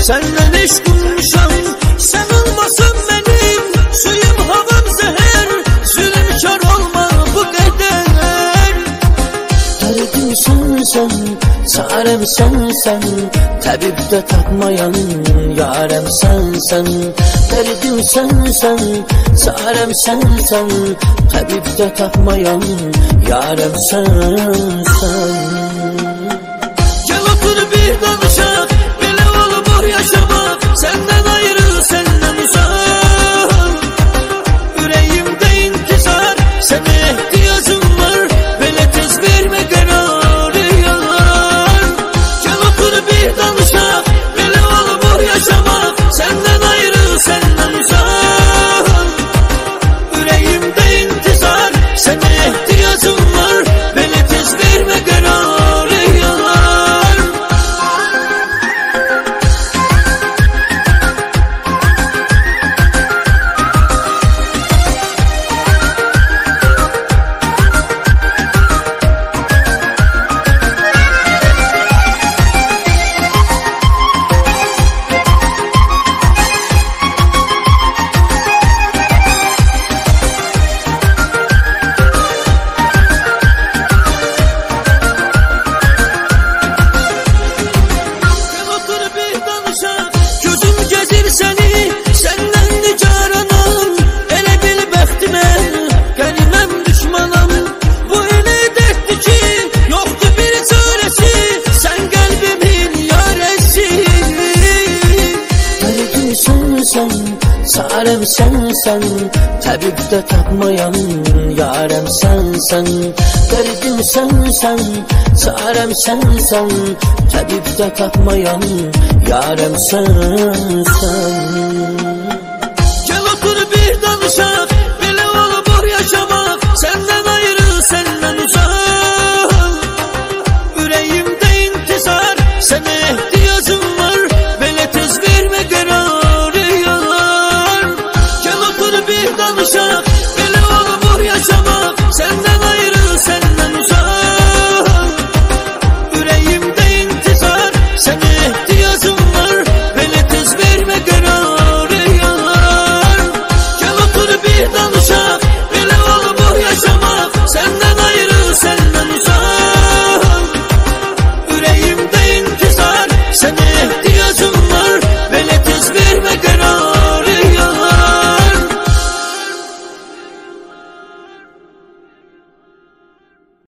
senden eş kurmuşam. Sen olmasan benim suyum havam zehir, zulümkar olma bu kadar. Derdim sensen, çarem sensen, tabipte takmayan yarem sensen. Derdim sensen, çarem sensen, tabipte takmayan yarem sensen. Gel otur bir danışak, bile olmur yaşamak, senden ayrı senden uzak. Yüreğimde intizar, sana ihtiyacım var, böyle tez verme kararı yalan. Gel otur bir danışak, bile olmur yaşamak, senden ayrı senden uzak. Yüreğimde intizar, sana ihtiyacım var, böyle tez verme kararı yalan. Gözüm gezir seni, senden nicaranım. Elə bil bəxtimə, qəniməm düşmanım. Bu elə dərddir ki, yoxdur bir çarəsi, sən qəlbimin yarəsi. Derdim sensen, çarem sensen, tabipte takmayan yarem sensen. Derdim sensen, çarem sensen, tabipte takmayan yarem sensen.